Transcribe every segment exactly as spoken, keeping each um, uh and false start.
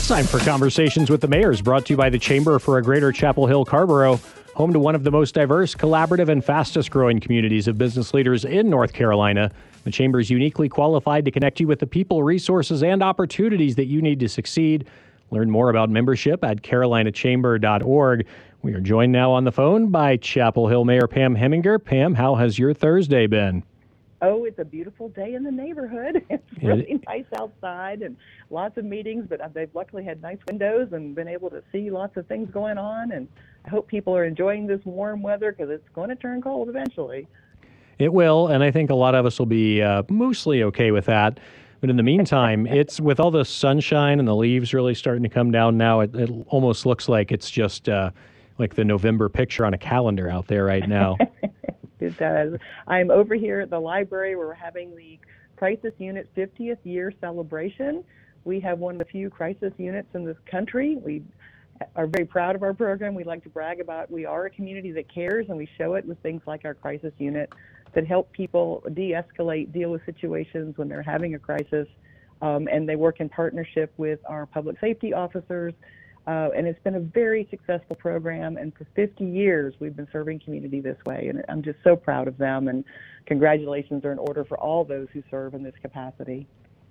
Time for Conversations with the Mayors, brought to you by the Chamber for a Greater Chapel Hill Carrboro, home to one of the most diverse, collaborative, and fastest-growing communities of business leaders in North Carolina. The Chamber is uniquely qualified to connect you with the people, resources, and opportunities that you need to succeed. Learn more about membership at carolina chamber dot org. We are joined now on the phone by Chapel Hill Mayor Pam Heminger. Pam, how has your Thursday been? Oh, it's a beautiful day in the neighborhood. It's really nice outside and lots of meetings, but they've luckily had nice windows and been able to see lots of things going on. And I hope people are enjoying this warm weather because it's going to turn cold eventually. It will, and I think a lot of us will be uh, mostly okay with that. But in the meantime, it's with all the sunshine and the leaves really starting to come down now, it, it almost looks like it's just uh, like the November picture on a calendar out there right now. It does. I'm over here at the library where we're having the Crisis Unit fiftieth year celebration. We have one of the few crisis units in this country. We are very proud of our program. We like to brag about we are a community that cares, and we show it with things like our crisis unit that help people de-escalate, deal with situations when they're having a crisis. Um, and they work in partnership with our public safety officers. Uh, and it's been a very successful program, and for fifty years we've been serving community this way, and I'm just so proud of them, and congratulations are in order for all those who serve in this capacity.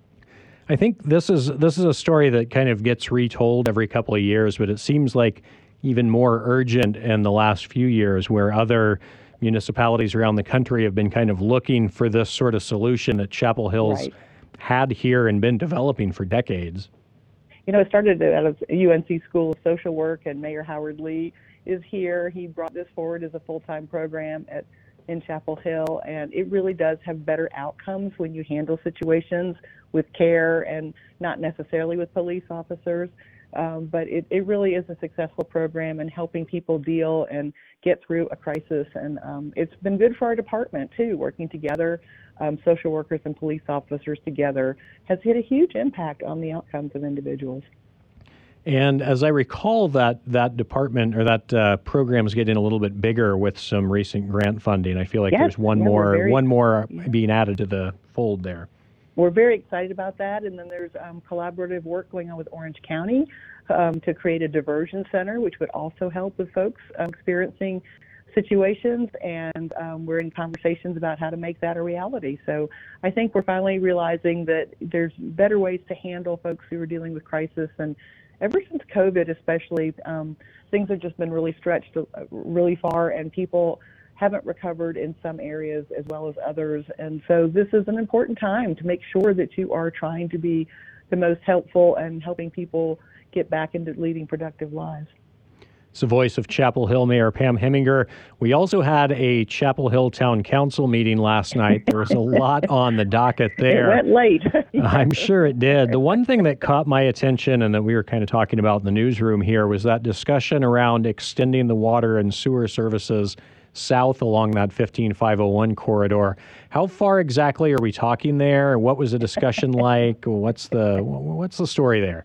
I think this is this is a story that kind of gets retold every couple of years, but it seems like even more urgent in the last few years, where other municipalities around the country have been kind of looking for this sort of solution that Chapel Hill's Right. had here and been developing for decades. You know, it started out of U N C School of Social Work, and Mayor Howard Lee is here. He brought this forward as a full-time program at in Chapel Hill, and it really does have better outcomes when you handle situations with care and not necessarily with police officers. Um, but it, it really is a successful program in helping people deal and get through a crisis. And um, it's been good for our department, too, working together. Um, social workers and police officers together has had a huge impact on the outcomes of individuals. And as I recall, that that department or that uh, program is getting a little bit bigger with some recent grant funding. I feel like Yes, there's one yeah, we're more very- one more yeah. being added to the fold there. We're very excited about that. And then there's um, collaborative work going on with Orange County um, to create a diversion center, which would also help with folks um, experiencing situations. And um, we're in conversations about how to make that a reality. So I think we're finally realizing that there's better ways to handle folks who are dealing with crisis. And ever since COVID, especially, um, things have just been really stretched uh, really far, and people haven't recovered in some areas as well as others. And so this is an important time to make sure that you are trying to be the most helpful and helping people get back into leading productive lives. It's the voice of Chapel Hill Mayor Pam Heminger. We also had a Chapel Hill Town Council meeting last night. There was a lot on the docket there. It went late. I'm sure it did. The one thing that caught my attention and that we were kind of talking about in the newsroom here was that discussion around extending the water and sewer services south along that fifteen five oh one corridor. How far exactly are we talking there? What was the discussion like? What's the what's the story there?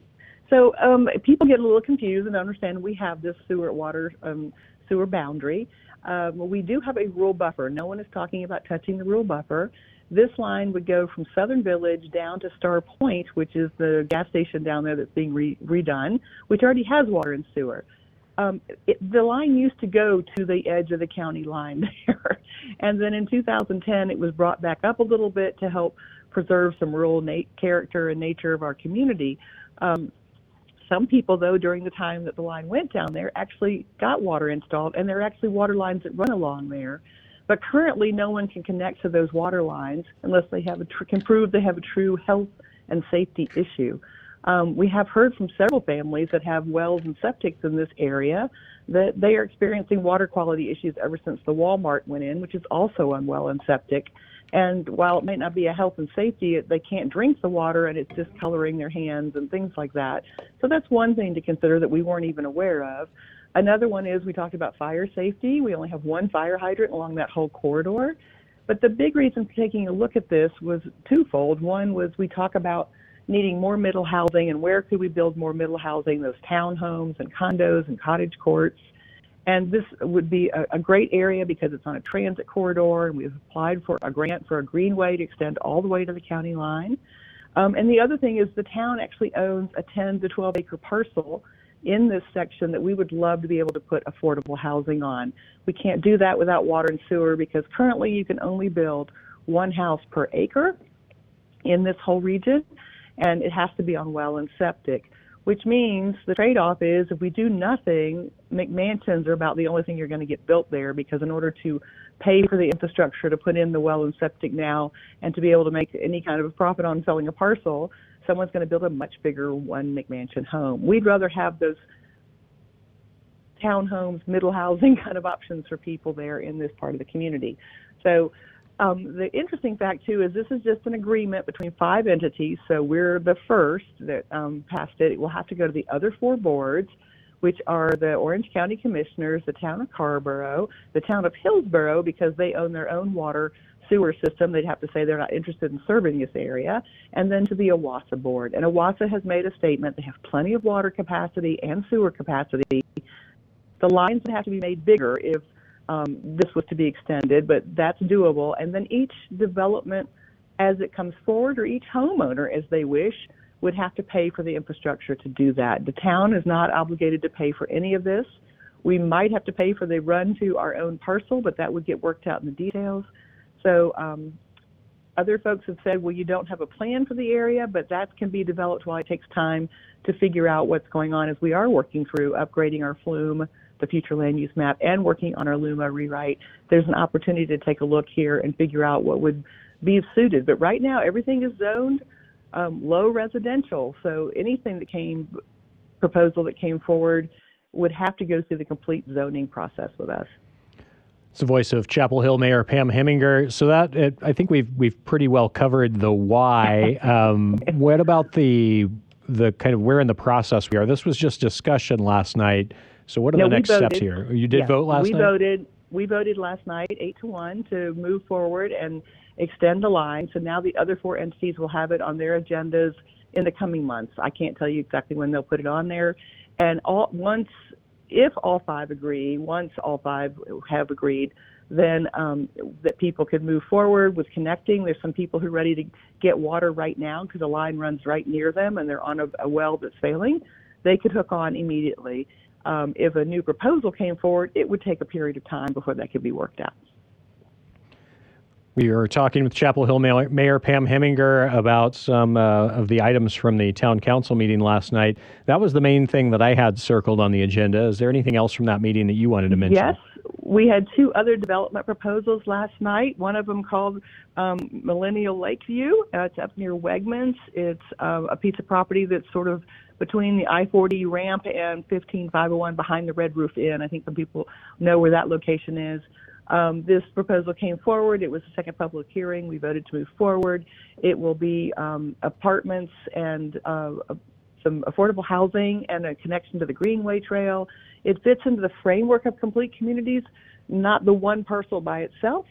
So um, people get a little confused and understand we have this sewer water um, sewer boundary. Um, we do have a rural buffer. No one is talking about touching the rural buffer. This line would go from Southern Village down to Star Point, which is the gas station down there that's being re- redone, which already has water and sewer. Um, it, the line used to go to the edge of the county line there. And then in two thousand ten, it was brought back up a little bit to help preserve some rural na- character and nature of our community. Um, some people, though, during the time that the line went down there, actually got water installed, and there are actually water lines that run along there. But currently, no one can connect to those water lines unless they have a tr- can prove they have a true health and safety issue. Um, we have heard from several families that have wells and septics in this area that they are experiencing water quality issues ever since the Walmart went in, which is also unwell and septic. And while it might not be a health and safety, they can't drink the water, and it's discoloring their hands and things like that. So that's one thing to consider that we weren't even aware of. Another one is we talked about fire safety. We only have one fire hydrant along that whole corridor. But the big reason for taking a look at this was twofold. One was we talk about needing more middle housing, and where could we build more middle housing, those townhomes and condos and cottage courts. And this would be a, a great area because it's on a transit corridor, and we've applied for a grant for a greenway to extend all the way to the county line. Um, and the other thing is the town actually owns a ten to twelve acre parcel in this section that we would love to be able to put affordable housing on. We can't do that without water and sewer because currently you can only build one house per acre in this whole region, and it has to be on well and septic, which means the trade-off is if we do nothing, McMansions are about the only thing you're going to get built there, because in order to pay for the infrastructure to put in the well and septic now and to be able to make any kind of a profit on selling a parcel, someone's going to build a much bigger one McMansion home. We'd rather have those townhomes, middle housing kind of options for people there in this part of the community. So um, the interesting fact, too, is this is just an agreement between five entities. So we're the first that um, passed it. It will have to go to the other four boards, which are the Orange County Commissioners, the town of Carrboro, the town of Hillsboro, because they own their own water sewer system. They'd have to say they're not interested in serving this area, and then to the OWASA board. And OWASA has made a statement. They have plenty of water capacity and sewer capacity. The lines would have to be made bigger if um, this was to be extended, but that's doable. And then each development as it comes forward, or each homeowner as they wish, would have to pay for the infrastructure to do that. The town is not obligated to pay for any of this. We might have to pay for the run to our own parcel, but that would get worked out in the details. So um, other folks have said, well, you don't have a plan for the area, but that can be developed while it takes time to figure out what's going on as we are working through upgrading our flume, the future land use map, and working on our LUMA rewrite. There's an opportunity to take a look here and figure out what would be suited. But right now, everything is zoned um, low residential. So anything that came, proposal that came forward would have to go through the complete zoning process with us. It's the voice of Chapel Hill Mayor Pam Heminger. So that it, I think we've we've pretty well covered the why. Um, what about the the kind of where in the process we are? This was just discussion last night. So what are no, the next voted, steps here? You did yeah, vote last we night? We voted. We voted last night, eight to one, to move forward and extend the line. So now the other four entities will have it on their agendas in the coming months. I can't tell you exactly when they'll put it on there. And all once. If all five agree, once all five have agreed, then um, that people could move forward with connecting. There's some people who are ready to get water right now because the line runs right near them and they're on a, a well that's failing. They could hook on immediately. Um, if a new proposal came forward, it would take a period of time before that could be worked out. We are talking with Chapel Hill Mayor, Mayor Pam Heminger about some uh, of the items from the town council meeting last night. That was the main thing that I had circled on the agenda. Is there anything else from that meeting that you wanted to mention? Yes, we had two other development proposals last night. One of them called um, Millennial Lakeview. Uh, it's up near Wegmans. It's uh, a piece of property that's sort of between the I forty ramp and fifteen five oh one behind the Red Roof Inn. I think some people know where that location is. Um, this proposal came forward. It was the second public hearing. We voted to move forward. It will be um, apartments and uh, some affordable housing and a connection to the Greenway Trail. It fits into the framework of complete communities, not the one parcel by itself,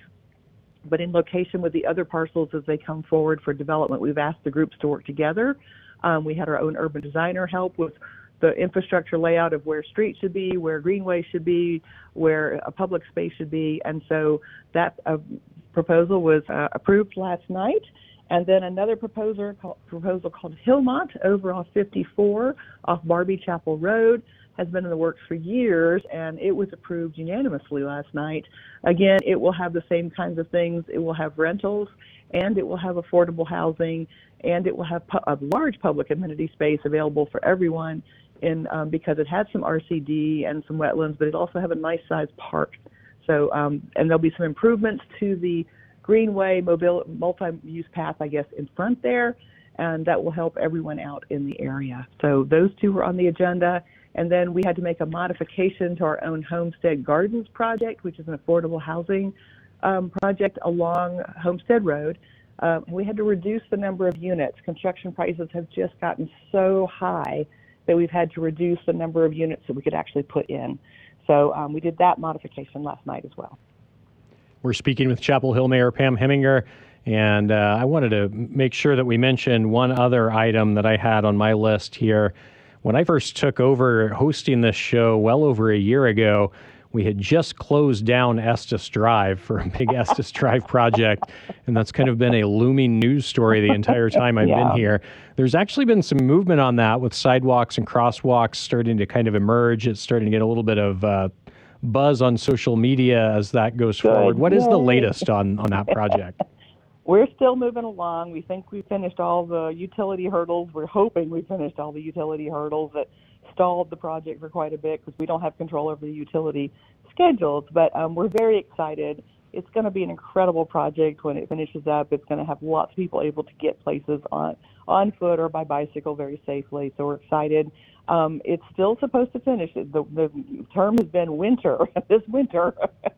but in location with the other parcels as they come forward for development. We've asked the groups to work together. Um, we had our own urban designer help with the infrastructure layout of where streets should be, where greenways should be, where a public space should be. And so that uh, proposal was uh, approved last night. And then another proposer called, proposal called Hillmont over off fifty-four off Barbie Chapel Road has been in the works for years, and it was approved unanimously last night. Again, it will have the same kinds of things. It will have rentals, and it will have affordable housing, and it will have pu- a large public amenity space available for everyone. In, um, because it had some R C D and some wetlands, but it also have a nice sized park. So, um, and there'll be some improvements to the Greenway mobile, multi-use path, I guess, in front there, and that will help everyone out in the area. So those two were on the agenda. And then we had to make a modification to our own Homestead Gardens project, which is an affordable housing um, project along Homestead Road. Uh, we had to reduce the number of units. Construction prices have just gotten so high that we've had to reduce the number of units that we could actually put in. So um, we did that modification last night as well. We're speaking with Chapel Hill Mayor Pam Heminger, and uh, I wanted to make sure that we mentioned one other item that I had on my list here. When I first took over hosting this show well over a year ago, we had just closed down Estes Drive for a big Estes Drive project, and that's kind of been a looming news story the entire time I've Yeah. been here. There's actually been some movement on that with sidewalks and crosswalks starting to kind of emerge. It's starting to get a little bit of uh, buzz on social media as that goes Good. forward. What is the Yay. latest on, on that project? We're still moving along. We think we finished all the utility hurdles. We're hoping we finished all the utility hurdles that stalled the project for quite a bit because we don't have control over the utility schedules. But um, we're very excited. It's going to be an incredible project when it finishes up. It's going to have lots of people able to get places on, on foot or by bicycle very safely. So we're excited. Um, it's still supposed to finish. The, the term has been winter, this winter,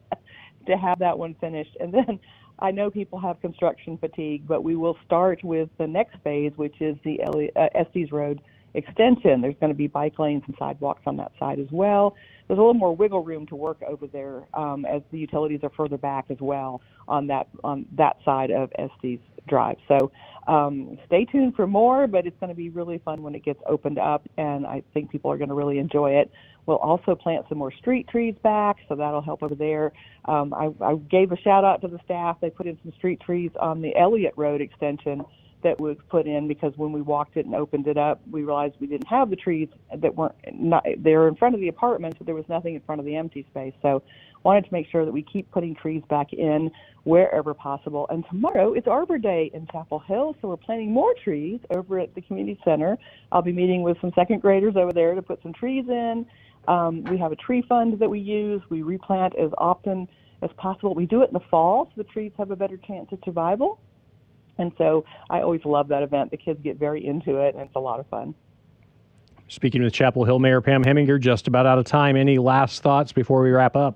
to have that one finished. And then I know people have construction fatigue, but we will start with the next phase, which is the uh, Estes Road extension. There's going to be bike lanes and sidewalks on that side as well. There's a little more wiggle room to work over there um, as the utilities are further back as well on that on that side of Estes Drive. So um, stay tuned for more, but it's going to be really fun when it gets opened up, and I think people are going to really enjoy it. We'll also plant some more street trees back, so that'll help over there. Um, I, I gave a shout out to the staff. They put in some street trees on the Elliott Road extension that was put in because when we walked it and opened it up, we realized we didn't have the trees that weren't not, they were in front of the apartments, but there was nothing in front of the empty space. So wanted to make sure that we keep putting trees back in wherever possible. And tomorrow is Arbor Day in Chapel Hill, so we're planting more trees over at the community center. I'll be meeting with some second graders over there to put some trees in. Um, we have a tree fund that we use. We replant as often as possible. We do it in the fall so the trees have a better chance of survival. And so I always love that event. The kids get very into it, and it's a lot of fun. Speaking with Chapel Hill Mayor Pam Heminger, just about out of time. Any last thoughts before we wrap up?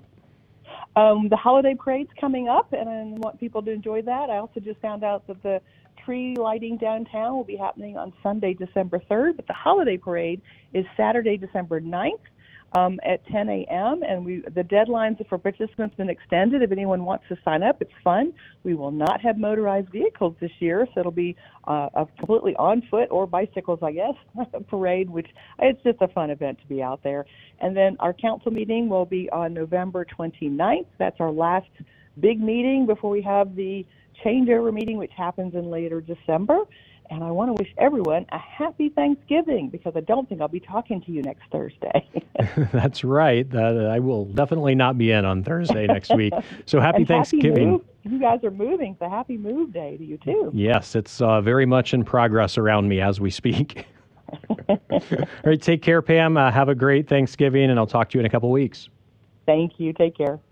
Um, the holiday parade's coming up, and I want people to enjoy that. I also just found out that the tree lighting downtown will be happening on Sunday, December third, but the holiday parade is Saturday, December ninth. Um, at ten a.m. and we the deadlines for participants have been extended. If anyone wants to sign up, it's fun. We will not have motorized vehicles this year, so it'll be uh, a completely on foot or bicycles, I guess, parade, which it's just a fun event to be out there. And then our council meeting will be on November twenty-ninth. That's our last big meeting before we have the changeover meeting, which happens in later December. And I want to wish everyone a happy Thanksgiving because I don't think I'll be talking to you next Thursday. That's right. That, uh, I will definitely not be in on Thursday next week. So happy and Thanksgiving. Happy move. You guys are moving, so happy move day to you too. Yes, it's uh, very much in progress around me as we speak. All right, take care, Pam. Uh, have a great Thanksgiving, and I'll talk to you in a couple weeks. Thank you. Take care.